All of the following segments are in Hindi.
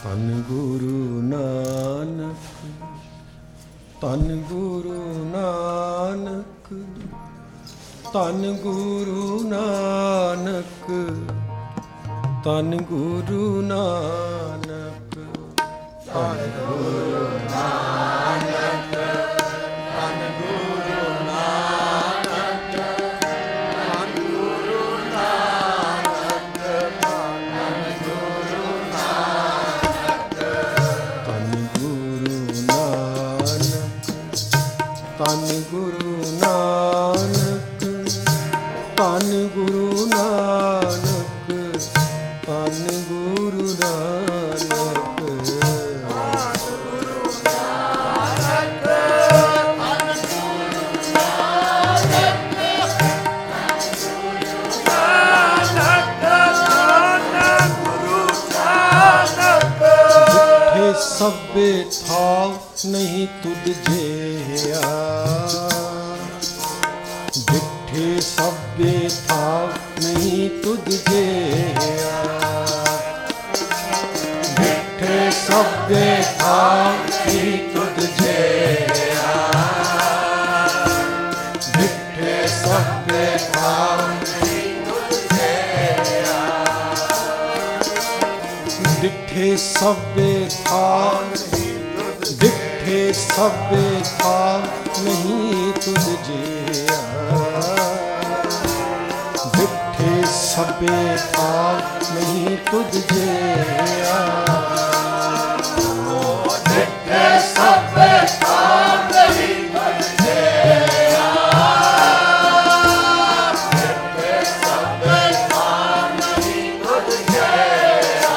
ਧੰਨ ਗੁਰੂ ਨਾਨਕ, ਧੰਨ ਗੁਰੂ ਨਾਨਕ, ਧੰਨ ਗੁਰੂ ਨਾਨਕ, ਧੰਨ ਗੁਰੂ ਨਾਨਕ, ਧੰਨ ਗੁਰੂ ਨਾਨਕ, ਧੰਨ ਗੁਰੂ ਨਾਨਕ, ਧੰਨ ਗੁਰੂ ਨਾਨਕ, ਧੰਨ ਗੁਰੂ ਨਾਨਕ, ਧੰਨ ਗੁਰੂ ਨਾਨਕ, ਧੰਨ ਗੁਰੂ ਨਾਨਕ, ਧੰਨ ਗੁਰੂ ਨਾਨਕ, ਧੰਨ ਗੁਰੂ ਨਾਨਕ। ਸਭੇ ਥਾਵ ਨਹੀਂ ਤੁਧ ਜਿਹਾ, ਜਿੱਥੇ ਸਭੇ ਥਾਵ ਨਹੀਂ ਤੁਧ ਜਿਹਾ, ਜਿੱਥੇ ਸਭੇ ਥਾਵ ਨਹੀਂ ਤੁਧ ਜਿਹਾ, ਜਿੱਥੇ ਸਭੇ ਥਾਵ ਨਹੀਂ ਤੁਧ ਜਿਹਾ, ਜਿੱਥੇ ਸਭੇ ਥਾਵ, ਜਿੱਥੇ ਸਭੇ ਥਾਵ ਨਹੀਂ ਤੁਧ ਜਿਹਾ, ਜਿੱਥੇ ਸਭੇ ਥਾਵ ਨਹੀਂ ਤੁਧ ਜਿਹਾ, ਜਿੱਥੇ ਸਭੇ ਥਾਵ ਨਹੀਂ ਤੁਧ ਜਿਹਾ, ਜਿੱਥੇ ਸਭੇ ਥਾਵ ਨਹੀਂ ਤੁਧ ਜਿਹਾ।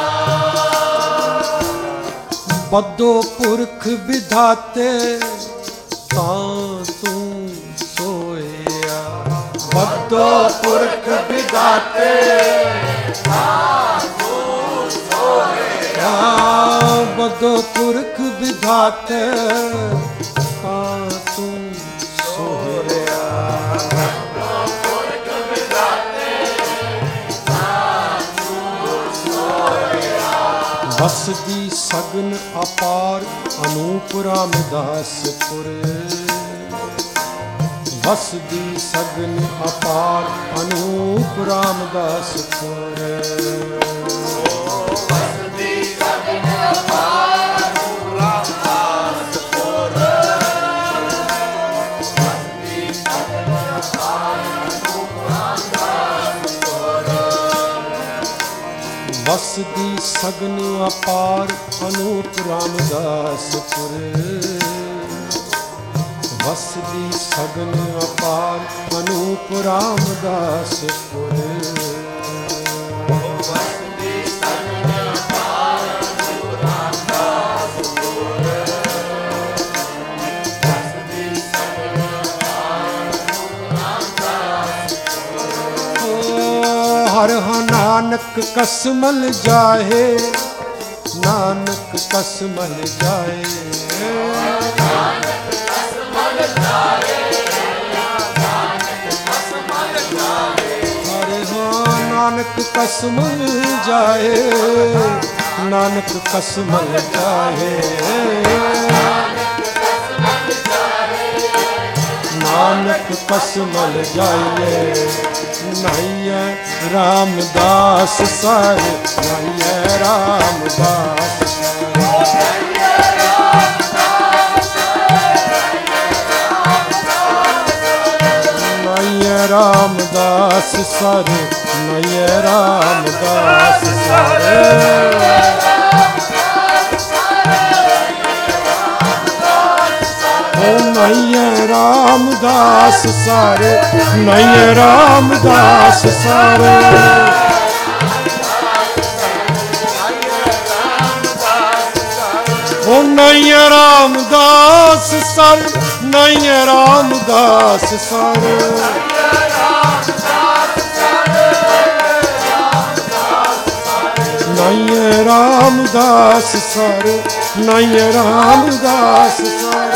ਬੱਧੋ ਪੁਰਖ ਵਿਧਾਤੇ ਤਾਂ ਤੂੰ ਸੋਇਆ, ਬੱਧੋ ਪੁਰਖ ਵਿਧਾਤੇ ਤਾਂ ਤੂੰ ਸੋਇਆ, ਬੱਧੋ ਪੁਰਖ ਵਿਧਾਤੇ ਤਾਂ ਤੂੰ ਸੋਇਆ, ਬੱਧੋ ਪੁਰਖ ਵਿਧਾਤੇ ਤਾਂ ਤੂੰ ਸੋਇਆ। ਵਸਦੀ ਸਗਨ ਅਪਾਰ ਅਨੂਪ ਰਾਮਦਾਸਪੁਰ, ਵਸਦੀ ਸਗਨ ਅਪਾਰ ਅਨੂਪ ਰਾਮਦਾਸਪੁਰ, ਵਸਦੀ ਸਗਨ ਅਪਾਰ ਅਨੂਪ ਰਾਮਦਾਸਪੁਰ, ਵਸਦੀ ਸਗਨ ਅਪਾਰ ਅਨੂਪ ਰਾਮਦਾਸਪੁਰ, ਵਸਦੀ ਸਗਨ ਅਪਾਰ ਅਨੂਪ ਰਾਮਦਾਸਪੁਰ, ਵਸਦੀ ਸਗਨ ਅਪਾਰ ਅਨੂਪ ਰਾਮਦਾਸਪੁਰ, ਵਸਦੀ ਸਗਨ ਅਪਾਰ ਅਨੂਪ ਰਾਮਦਾਸਪੁਰ, ਵਸਦੀ ਸਗਨ ਅਪਾਰ ਅਨੂਪ ਰਾਮਦਾਸਪੁਰ। ਹਰ ਨਾਨਕ ਕਸਮਲ ਜਾਏ, ਨਾਨਕ ਕਸਮਲ ਜਾਏ, ਨਾਨਕ ਕਸਮਲ ਜਾਏ, ਨਾਨਕ ਕਸਮਲ ਜਾਏ, ਹਰਿ ਨਾਨਕ ਕਸਮਲ ਜਾਏ, ਨਾਨਕ ਕਸਮਲ ਜਾਏ, ਨਾਨਕ ਕਸਮਲ ਜਾਏ। ਨਾਈਏ ਰਾਮਦਾਸ ਸਰ, ਨਾਈਏ ਰਾਮਦਾਸ ਸਰ, ਨਾਈਏ ਰਾਮਦਾਸ ਸਰ, ਨਾਈਏ ਰਾਮਦਾਸ ਸਰ, ਨਾਈਏ ਰਾਮਦਾਸ ਸਰ, ਨਾਈਏ ਰਾਮਦਾਸ ਸਰ, ਨਾਈਏ ਰਾਮਦਾਸ ਸਰ, ਓ ਨਾਈਏ ਰਾਮਦਾਸ ਸਰ, ਨਾਈਏ ਰਾਮਦਾਸ ਸਰ, ਨਾਈਏ ਰਾਮਦਾਸ ਸਰ, ਨਾਈਏ ਰਾਮਦਾਸ ਸਰ,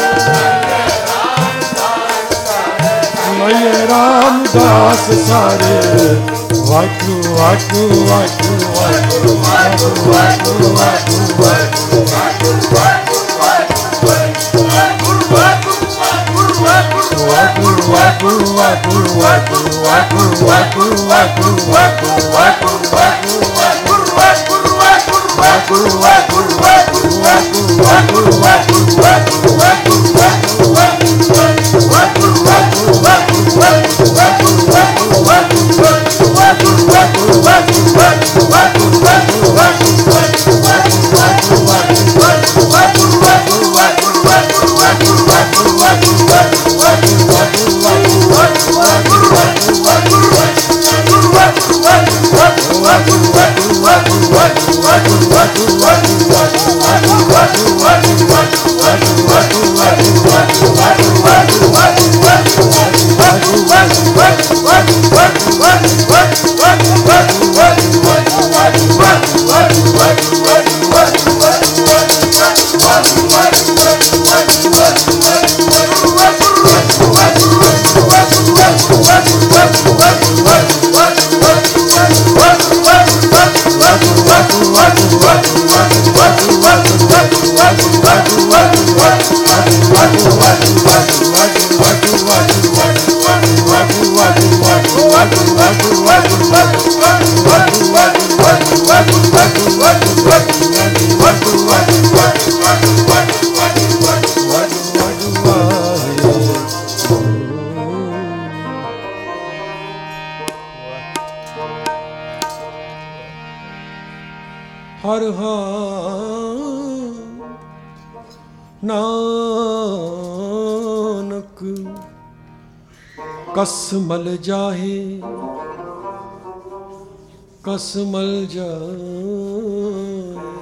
ਨਾਈਏ ਰਾਮਦਾਸ ਸਰ। ਵਾਹਿਗੁਰੂ ਵਾਹਿਗੁਰੂ ਵਾਹਿਗੁਰੂ ਵਾਹਿਗੁਰੂ। हर नानक कसमल जाहे कसमल जाए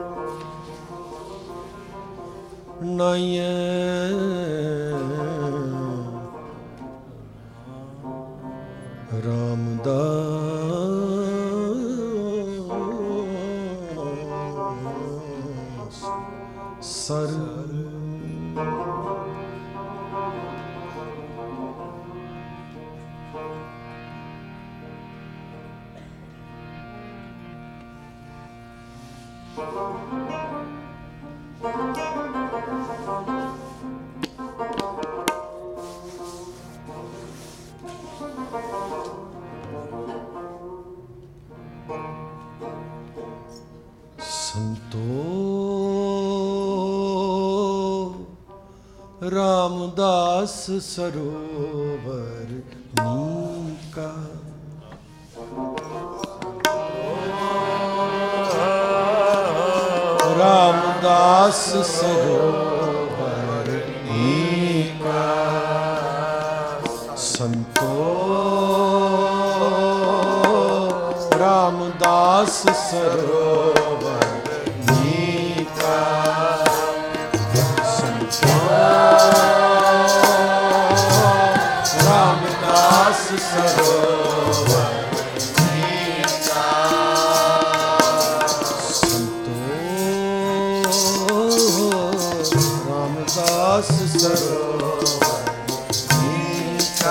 नाये रामदास सर रामदास सरोवर नीका रामदास सरोवर नीका संतो रामदास सरोवर नीका रामदास सरोवर नीका संतो रामदास सरोवर नीका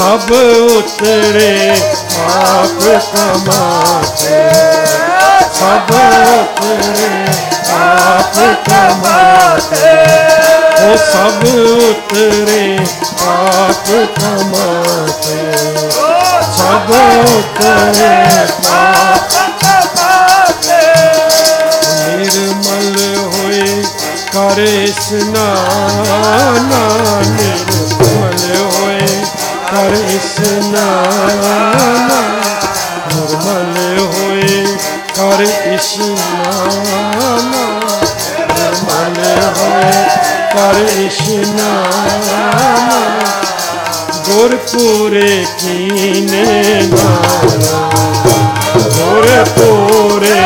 सब उतरे आप कमाते, सब उतरे आप कमाते, वो सब उतरे आप कमाते, सब उतरे आप कमाते। निर्मल हुए करे स्नान, निर्मल हुए करे स्नान, निर्मल हुए करे स्नान, निर्मल हुए करे स्नान, गुरपुरे कीने नाना, गुरपुरे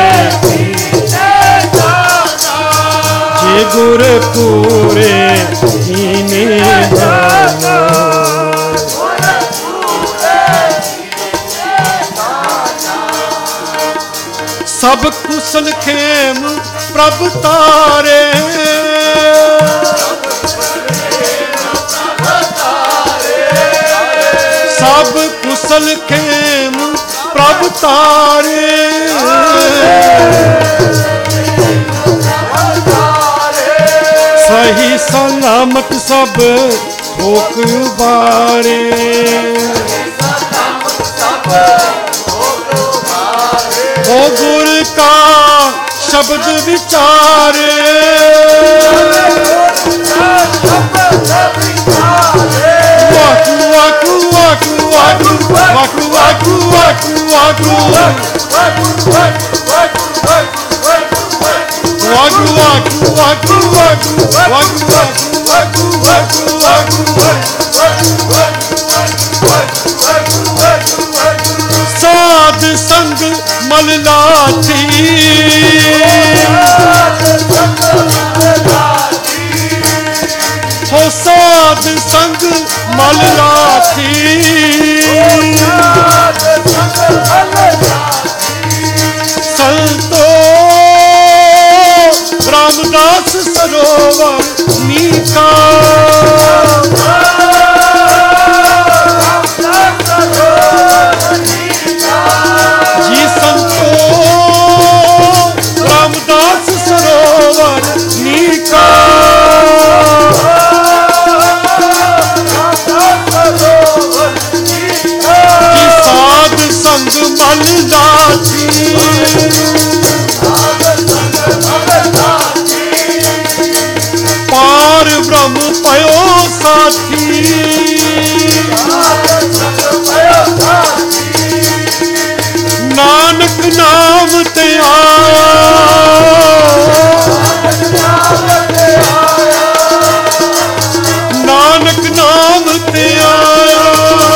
जे गुरपुरे कीने नाना। सब कुशल खेम प्रभ तारे, सब कुशल खेम प्रभ तारे, सही सलामत सब ठोक बारे, ओ गुर का शब्द विचारे, वाकु वाकु वाकु वाकु वाकु वाकु वाकु वाकु वाकु वाकु वाकु वाकु साध संग मल लाठी, हो साध संग मल लाठी, संतो रामदास सरोवर मीठा, जी संतो रामदास सरोवर मीठा, जी साध संग मल लाठी, पार ब्रह्म पयो साथी, नानक नाम ते आया, नानक नाम ते आया,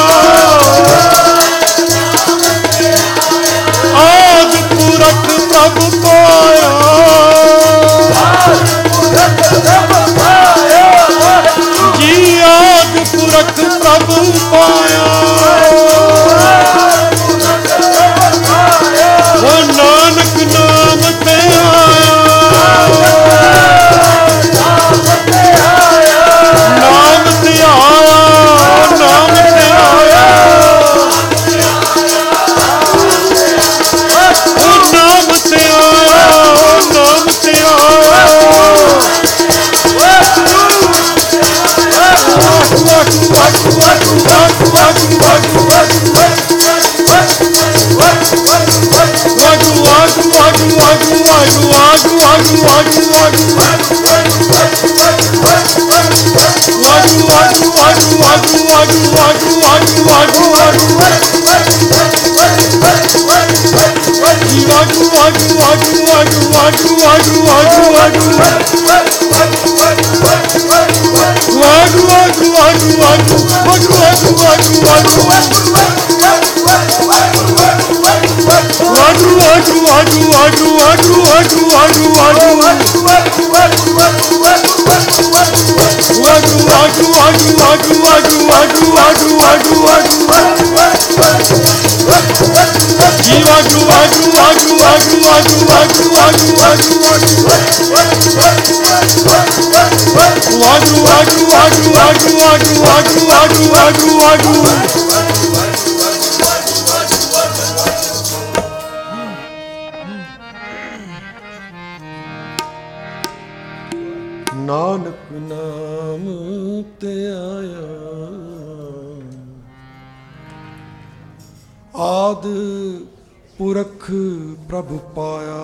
आद पुरख प्रभ पाया, जी आद पुरख प्रभ पाया, वो नानक नाम ते आया, नाम ते आया, नाम ते आया, वो नाम ते आया, नाम ते आया, वागु ਆਇਆ। ਆਦ ਪੁਰਖ ਪ੍ਰਭ ਪਾਇਆ,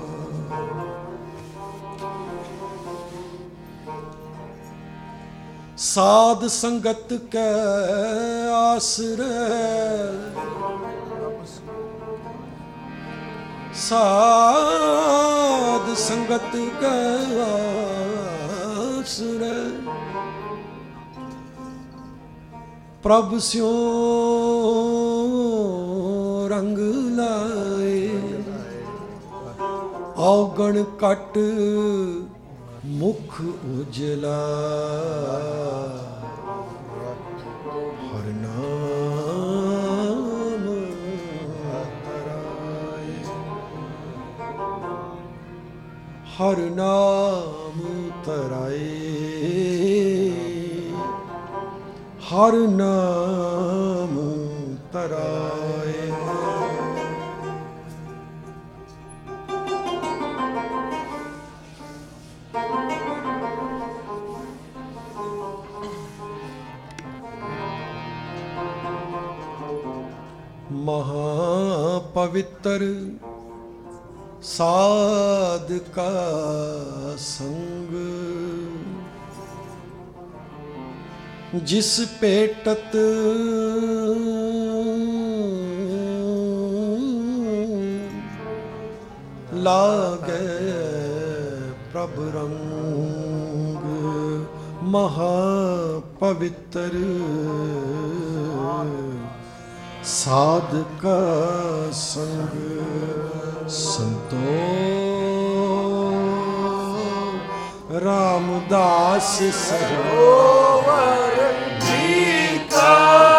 ਸਾਧ ਸੰਗਤ ਕੈ ਆਸਰੇ, ਸਾਧ ਸੰਗਤ ਕੈ ਆਸਰੇ, ਪ੍ਰਭ ਸਿਉ ਰੰਗ ਲਾਏ, ਔਗਣ ਕਟ ਮੁਖ ਉਜਲਾ, ਹਰ ਨਾਮ ਤਰਾਏ, ਹਰ ਨਾਮ ਤਰਾਏ, ਹਰ ਨਾਮ ਤਰਾਏ। ਮਹਾ ਪਵਿੱਤਰ ਸਾਧ ਕਾ ਸੰਗ, ਜਿਸ ਭੇਟਤ ਲਾਗੇ ਪ੍ਰਭ ਰੰਗ, ਮਹਾ ਪਵਿੱਤਰ ਸਾਧ ਕਾ ਸੰਗ, ਸੰਤੋ ਰਾਮਦਾਸ ਸਰੋਵਰ ਜੀ ਕਾ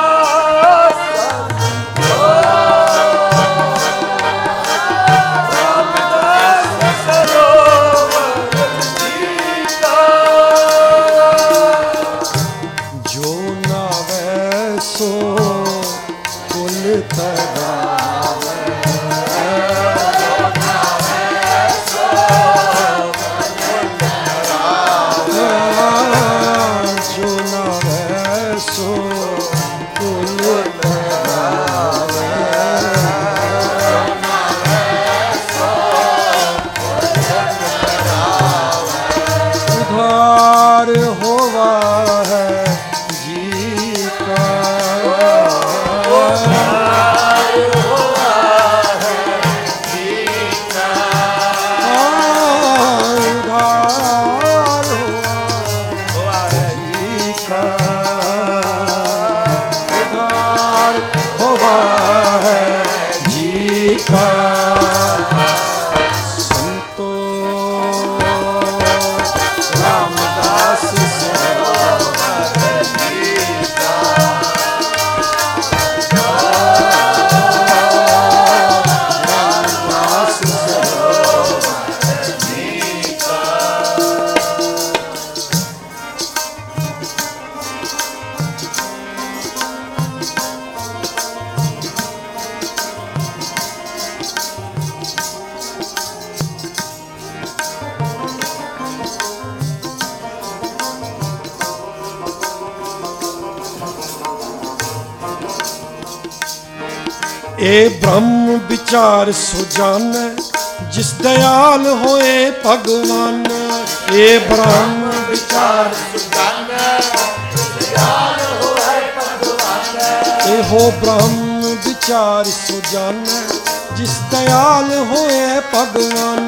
ਇਹ ਬ੍ਰਹਮ ਵਿਚਾਰ ਸੁਜਾਨੈ, ਜਿਸ ਦਇਆਲ ਹੋਏ ਭਗਵਾਨ। ਇਹ ਬ੍ਰਹਮ ਵਿਚਾਰ ਸੁਜਾਨੈ, ਜਿਸ ਦਇਆਲ ਹੋਏ ਭਗਵਾਨ। ਇਹੋ ਬ੍ਰਹਮ ਵਿਚਾਰ ਸੁਜਾਨੈ, ਜਿਸ ਦਇਆਲ ਹੋਏ ਭਗਵਾਨ।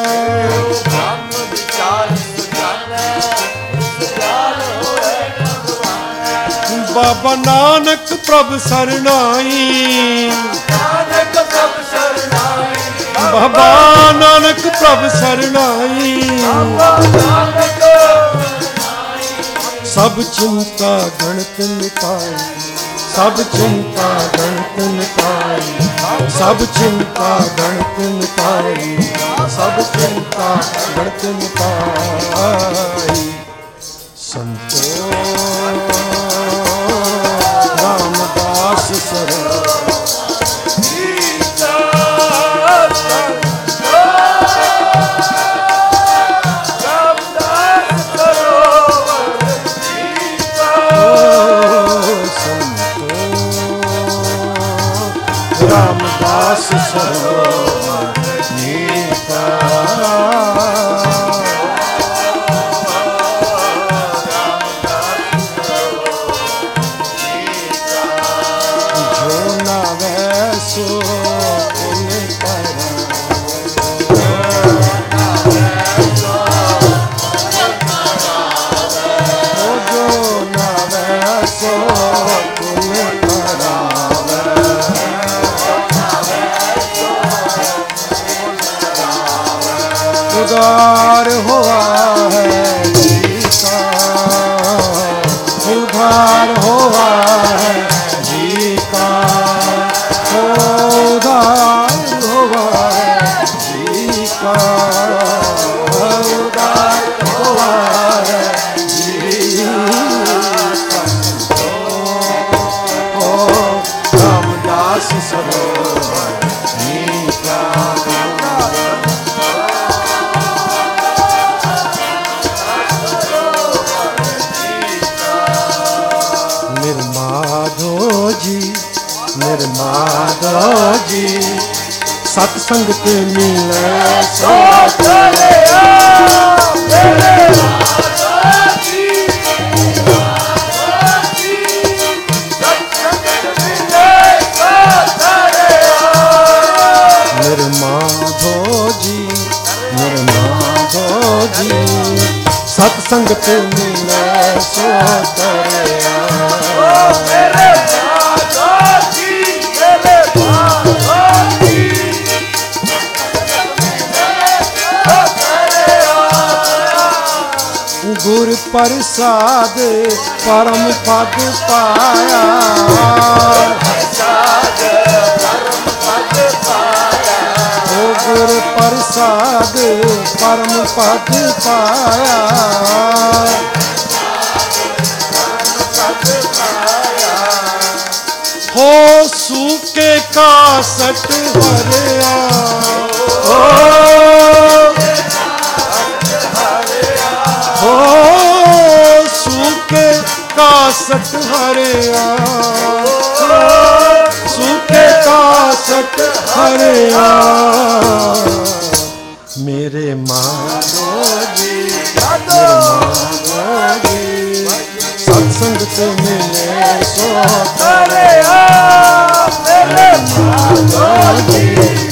ਬ੍ਰਹਮ ਵਿਚਾਰ ਸੁਜਾਨੈ, ਜਿਸ ਦਇਆਲ ਹੋਏ ਭਗਵਾਨ। ਬਾਬਾ ਨਾਨਕ ਪ੍ਰਭ ਸਰਨਾਈ, ਨਾਨਕ ਪ੍ਰਭ ਸਰਨਾਈ, ਬਾਬਾ ਨਾਨਕ ਪ੍ਰਭ ਸਰਨਾਈ। ਬਾਬਾ ਨਾਨਕ ਸਰਨਾਈ, ਸਭ ਚਿੰਤਾ ਗਣਤ ਮਿਟਾਈ, ਸਭ ਚਿੰਤਾ ਗਣਤ ਮਿਟਾਈ, ਸਭ ਚਿੰਤਾ ਗਣਤ ਮਿਟਾਈ, ਸਭ ਚਿੰਤਾ ਗਣਤ ਮਿਟਾਈ। ਸੰਤੋ ਰਾਮਦਾਸ ਸਰਨਾਈ, ਰਾਮਦਾਸ ਸਰੋਵਰ ਜੀ ਕਾ। सरोवर नीता। जो नावे सो पुन उदार हुआ है जी का, उधार हुआ है जी का, उधार हुआ है जी का, उधार हुआ है जी का। ओ रामदास सरोवर नीता। निर्माधो जी सत्संग के मिले सो चले मेरे माधो जी, सत्संग मिले सो चले निर्माधो जी, निर्माधो जी सत्संग के मिले सो चले गुर प्रसाद परम पद पाया, ओ गुर प्रसाद परम पद पाया। हो सूके कासट हरिया, हो सूके कासट हरिया, सूके कासट हरिया। मेरे माधो जी, माधो जी सत्संग से मिले सो हरिया। मेरे माधो जी,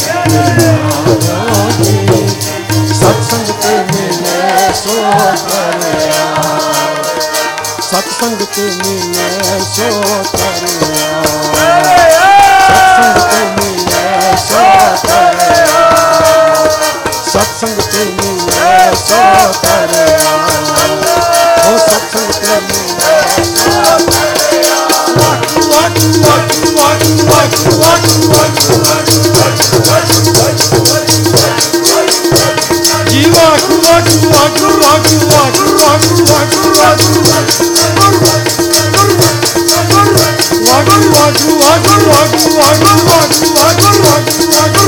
माधो जी सत्संग से मिले सो हरिया, सत्संग से मिले सो हरिया, सत्संग से मिले सो हरिया, सत्संग से मिले सो हरिया, ओ सत्संग से मिले सो हरिया। वाकु वाकु वाकु वाकु वाकु वाकु वाकु जी वाकु वाकु वाकु वाकु वाकु वाकु वाकु वाकु वाकु वाकु वाकु वाकु वाकु वाकु वाकु वाकु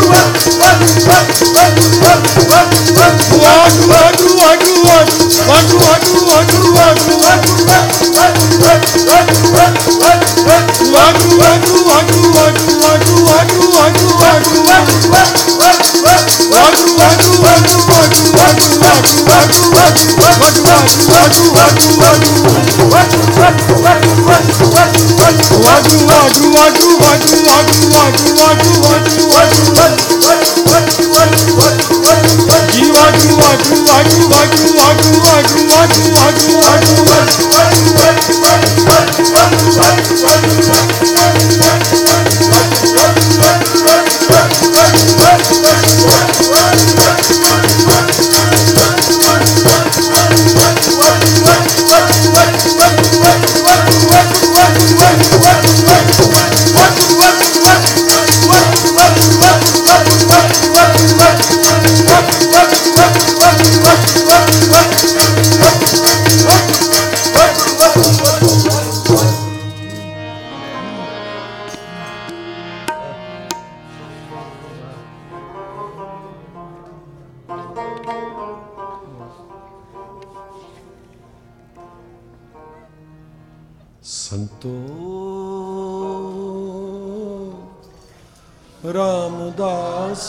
संतो रामदास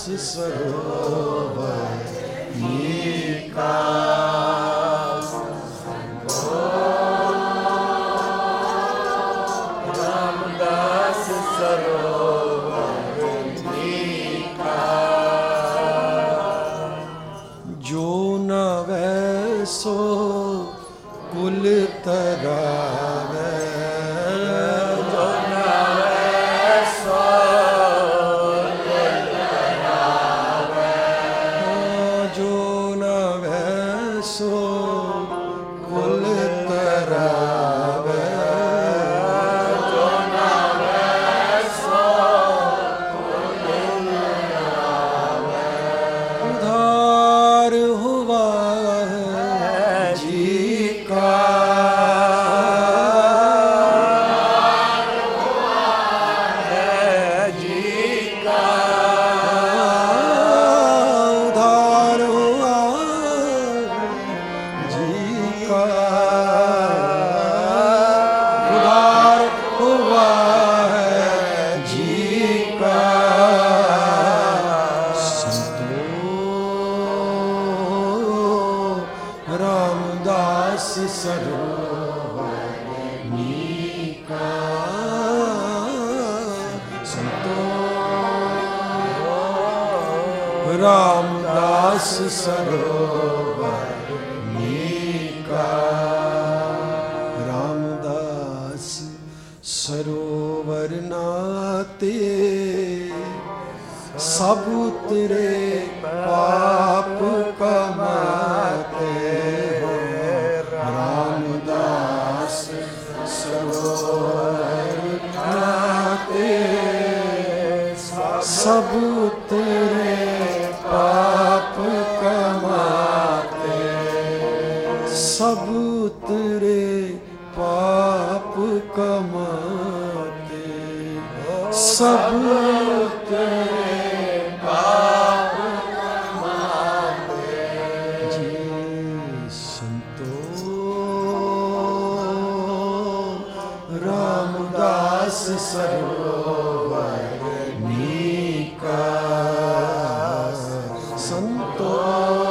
सरोवर नीका रामदास सरोवर नीका जो न वैसो कुल तरावे जो न वैसो जो न वैसो कुल तरावे जो न वैसो उधार हुआ है जी का उधार हुआ जी का उधार हुआ है जी का संतो रामदास सरोवर नीका संतो रामदास सरोवर नीका रामदास सरोवर नाते सब तेरे पाप कमाते हो रामदास सरोवर नाते सब तेरे पाप कमाते सब तेरे पाप कमाते सब तेरे पाप कमाते जी संतो रामदास सरोवर नीका संतो